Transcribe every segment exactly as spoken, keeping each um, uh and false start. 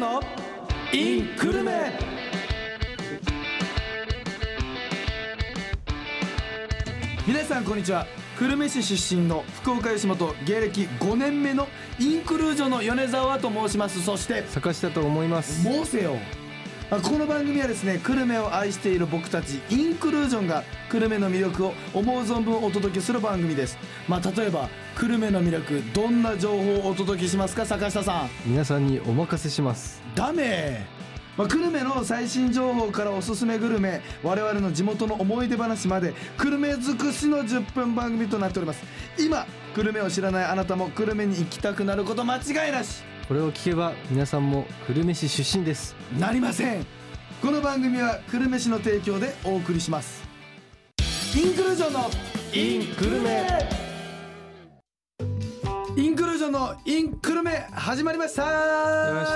のインクルメ。皆さんこんにちは。久留米市出身の福岡吉本芸歴ごねんめのインクルージョンの米沢と申します。そして坂下と思います。 申せよ。この番組はですね、久留米を愛している僕たちインクルージョンが久留米の魅力を思う存分お届けする番組です。まあ例えば久留米の魅力、どんな情報をお届けしますか坂下さん。 皆さんにお任せします。 ダメ。まあ、久留米の最新情報からおすすめグルメ、我々の地元の思い出話まで久留米尽くしのじゅっぷん番組となっております。今久留米を知らないあなたも久留米に行きたくなること間違いなし。 これを聞けば皆さんも久留米市出身です。 なりません。この番組は久留米市の提供でお送りします。インクルージョンのインクルメ。インクルージョンのインクルメ始まりました。 始まりました。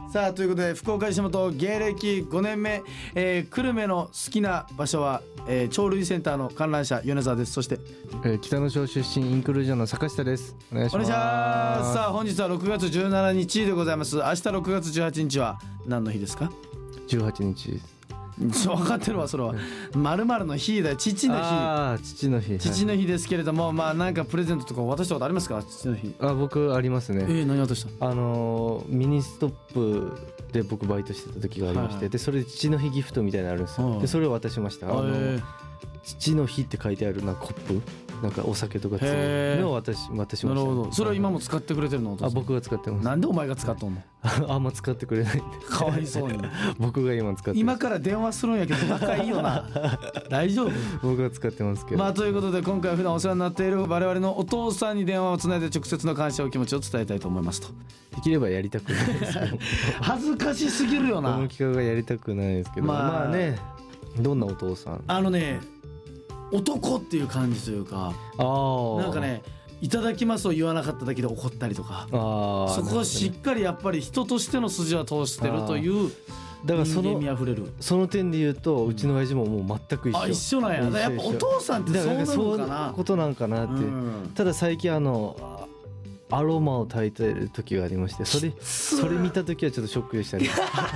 さあということで、福岡吉本芸歴ごねんめ、えー、久留米の好きな場所は、えー、鳥類センターの観覧車米沢です。そして、 えー、北野小出身インクルージョンの坂下です。お願いします。 お願いします。さあ本日はろくがつじゅうしちにちでございます。明日ろくがつじゅうはちにちは何の日ですか？ じゅうはちにちです。 そう分かってるわ。それは〇〇の日だよ。父の日。 ああ、父の日。 父の日ですけれども、はい、まあなんかプレゼントとか渡したことありますか？父の日。 あ、僕ありますね。 えー、何渡した？ あのー、ミニストップで僕バイトしてた時がありまして、はいはい、でそれで父の日ギフトみたいなのあるんですよ、はい、でそれを渡しました。あのー、父の日って書いてあるなコップ、なんかお酒とかつうのを渡し渡しました。 なるほど。それは今も使ってくれてるの？ あ、僕が使ってます。 なんでお前が使っとんの？ あんま使ってくれないんで。 かわいそうに。 僕が今使ってます。 今から電話するんやけど仲いいよな。大丈夫？ 僕が使ってますけど。 まあということで、今回は普段お世話になっている我々のお父さんに電話をつないで直接の感謝お気持ちを伝えたいと思いますと。 できればやりたくないですけど。 恥ずかしすぎるよな。 この企画がやりたくないですけど、まあ、まあね、どんなお父さん？ あのね、男っていう感じというか、あなんかね、いただきますを言わなかっただけで怒ったりとか、あそこはしっかりやっぱり人としての筋は通してるというだからその人間味あふれる。 その点で言うとうちの親父ももう全く一緒。 あ、一緒なんや。やっぱお父さんってそうなのかな。 そういうことなんかなって、うん、ただ最近あのアロマを焚いてる時がありまして、それそれ見た時はちょっとショックでしたね。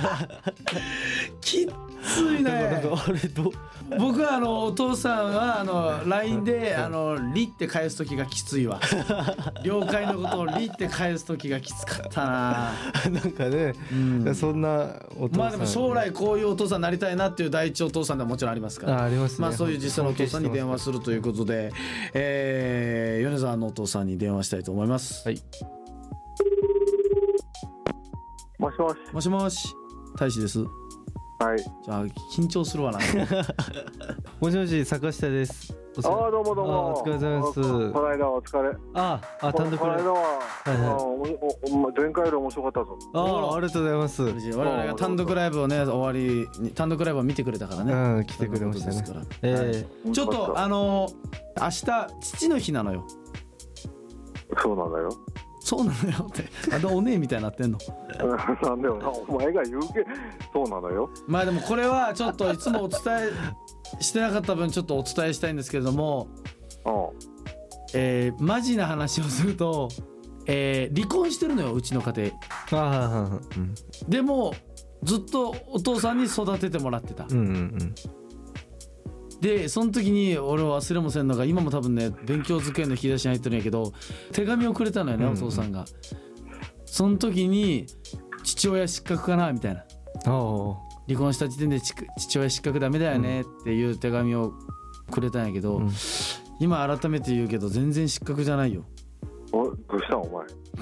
きっついね。なんかあれど僕はあのお父さんはあの ライン であのリって返す時がきついわ。了解のことをリって返す時がきつかったな。 なんかね、うん、そんなお父さん、 まあでも将来こういうお父さんになりたいなっていう第一お父さんではもちろんありますから。 あ、ありますね。 まあそういう実際のお父さんに電話するということで、えー、米沢のお父さんに電話したいと思います。はい。 もしもし。 もしもし、大使です。 はい。 じゃあ緊張するわな。 もしもし、坂下です。 ああ、どうもどうも。 お疲れ様です。 この間お疲れ。 ああ、単独この間は、はいはい、前回より面白かったぞ。 ああ、ありがとうございます。 我々が単独ライブをね、終わりに単独ライブを見てくれたからね。 うん、来てくれましたね。 えー、ちょっとあのー、明日父の日なのよ。 そうなんだよ。 そうなのよって、あのおねえみたいになってんの。 なんだよな、お前が言うけ。そうなのよ。 まあでもこれはちょっといつもお伝えしてなかった分ちょっとお伝えしたいんですけれども、えー、マジな話をすると、えー、離婚してるのよ、うちの家庭。あ、うん、でもずっとお父さんに育ててもらってた。うんうんうん。でその時に俺は忘れもせんのが、今も多分ね勉強机の引き出しに入ってるんやけど、手紙をくれたのよね、うんうん、お父さんが。その時に父親失格かなみたいな、離婚した時点で父親失格ダメだよねっていう手紙をくれたんやけど、うん、今改めて言うけど全然失格じゃないよ。 お、どうしたんお前。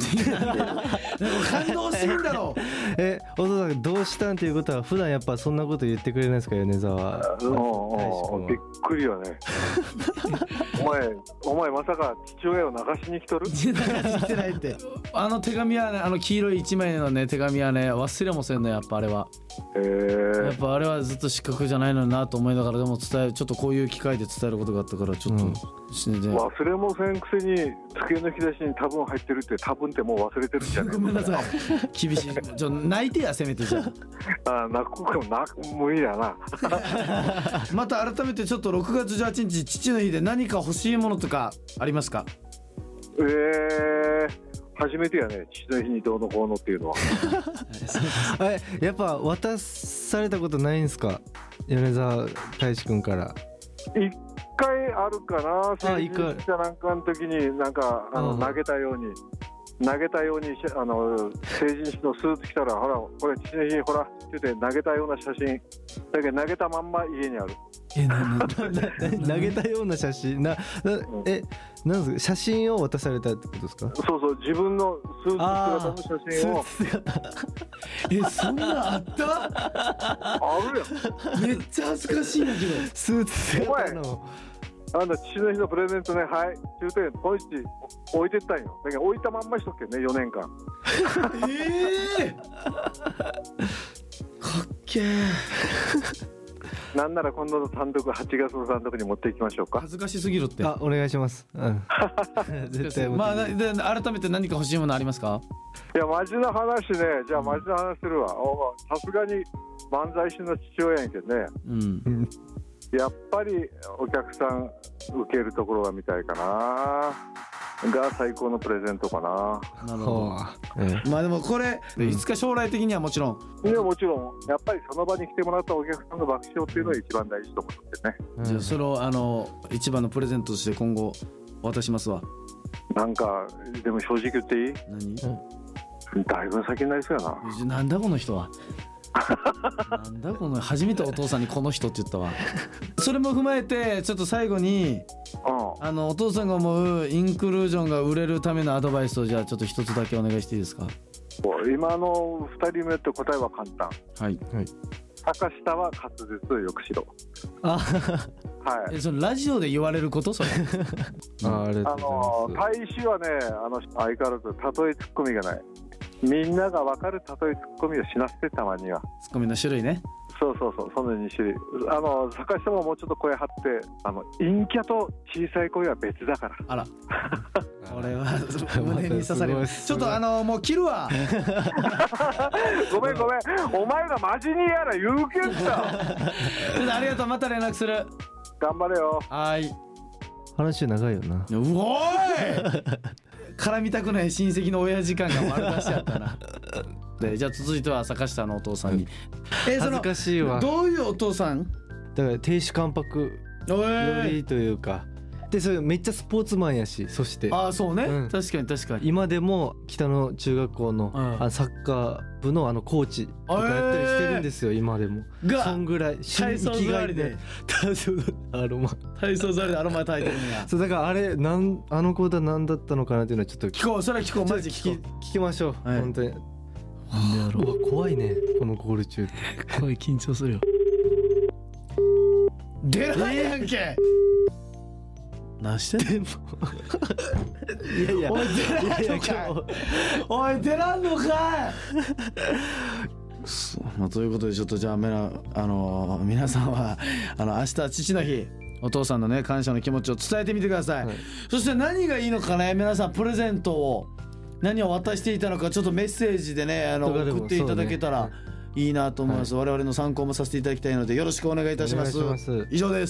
感動するんだろう。 え、お父さんどうしたんっていうことは普段やっぱそんなこと言ってくれないですか、米沢。 びっくりよね。お前お前まさか父親を流しに来とる？流しに来てないって。あの手紙はね、あの黄色い一枚のね手紙はね忘れもせんの、やっぱあれは。えー、やっぱあれはずっと失格じゃないのになと思いながら、でも伝えちょっとこういう機会で伝えることがあったからちょっと、うん、 忘れもせんくせに机の引き出しに多分入ってるって、多分ってもう忘れてるんじゃない？ ごめんなさい。厳しい。ちょ泣いてや、せめてじゃあ。あ、泣くかも泣く無理だな。 また改めてちょっとろくがつじゅうはちにち父の日で何か欲しいものとかありますか？ えー、 初めてやね、父の日にどうのこうのっていうのは。 えやっぱ渡されたことないんですか、米沢大志くんから。 一回あるかな、成人式かなんかの時になんかあの投げたように投げたようにあの成人式のスーツ着たら、ほらこれ父の日ほらって言って投げたような写真だけど、投げたまんま家にある。 えななな投げたような写真なな、えなんですか、写真を渡されたってことですか。 そうそう、自分のスーツ姿の写真を。 えそんなあったあるやん。 めっちゃ恥ずかしいんだけど、 スーツ姿のあんた父の日のプレゼントね、はい終点ポイチ置いてったんよ。だけど置いたまんましとっけね、よねんかん。 ええー、かっけー。 なんなら今度の単独、はちがつの単独に持っていきましょうか。 恥ずかしすぎるって。 あ、お願いします、うん、絶対まあで改めて何か欲しいものありますか。 いやマジな話ね、じゃあマジな話するわ。さすがに漫才師の父親やんけどね、うん、やっぱりお客さん受けるところが見たいかなが最高のプレゼントかな。 なるほど、ええ、まあでもこれ、うん、いつか将来的にはもちろん、 いやもちろんやっぱりその場に来てもらったお客さんの爆笑っていうのが一番大事と思ってね、 うん、じゃあそれをあの一番のプレゼントとして今後渡しますわ。 なんかでも正直言っていい？何？うん、だいぶ先になりそうやな。 なんだこの人はなんだこの、初めてお父さんにこの人って言ったわ。それも踏まえてちょっと最後に、うん、あのお父さんが思うインクルージョンが売れるためのアドバイスをじゃあちょっと一つだけお願いしていいですか。 今のふたりめって答えは簡単。 はい、はい、 坂下は滑舌よくしろ。あ、 はい、えそのラジオで言われることそれ。 あありがとうございます。大使はね、あの相変わらず例えツッコミがない。みんなが分かる例えツッコミをしなくて、たまにはツッコミの種類ね。 そうそうそう、そのに種類。あの坂下ももうちょっと声張って、あの陰キャと小さい声は別だから。 あらこれは胸に刺される。ちょっとあのもう切るわ。 ごめんごめん、お前がマジにやら言うけんさ。 ありがとう、また連絡する。 頑張れよ。 はい、 話長いよな。 うおーい絡みたくない親戚の親父感が丸出しやったな。でじゃあ続いては坂下のお父さんに、 えー、恥ずかしいわ。 どういうお父さん？ だから亭主関白よりというか、でそれめっちゃスポーツマンやし、そしてああそうね、うん、確かに確かに。 今でも北野中学校の、うん、あのサッカー部のあのコーチとかやったりしてるんですよ、今でも。がそんぐらい体操座りで体操アロマ体操座りでアロマ炊いてるんや。 そうだからあれなんあの子だ何だったのかなっていうのはちょっと聞こう。それは聞こう、マジで聞こう。聞きましょう、はい、本当に。なんでやろう、怖いねこのゴール中。 声緊張するよ。出ないやんけ。何してんの。 いやいや、 おい出らんのかい。おい出らんのかい。まあ、ということでちょっとじゃあめなあのー、皆さんはあの明日父の日、お父さんのね感謝の気持ちを伝えてみてください、はい、そして何がいいのかね、皆さんプレゼントを何を渡していたのかちょっとメッセージでねあの送っていただけたらいいなと思います、はい、我々の参考もさせていただきたいのでよろしくお願いいたします。 お願いします。 以上です。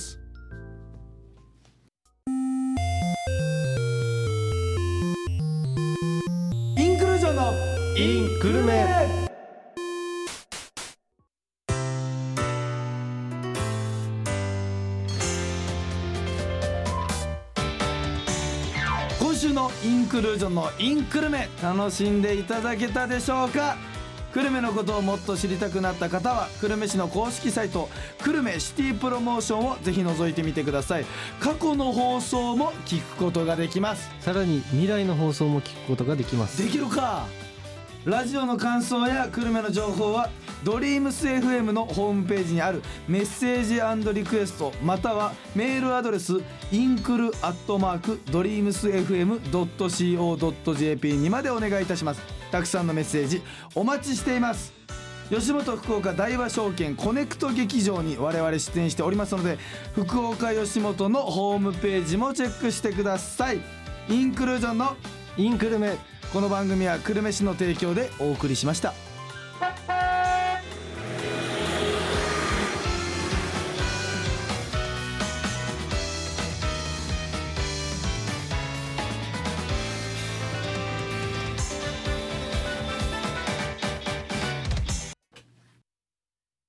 インクルージョンのインクルメ。 今週のインクルージョンのインクルメ、楽しんでいただけたでしょうか。久留米のことをもっと知りたくなった方は久留米市の公式サイト久留米シティプロモーションをぜひ覗いてみてください。過去の放送も聞くことができます。 さらに未来の放送も聞くことができます。 できるか。ラジオの感想や久留米の情報はドリームス エフエム のホームページにあるメッセージ&リクエスト、またはメールアドレスインクルアットマークドリームスエフエムドットシーオードットジェーピー にまでお願いいたします。たくさんのメッセージお待ちしています。吉本福岡大和証券コネクト劇場に我々出演しておりますので、福岡吉本のホームページもチェックしてください。インクルージョンのインクルメ、 この番組は久留米市の提供でお送りしました。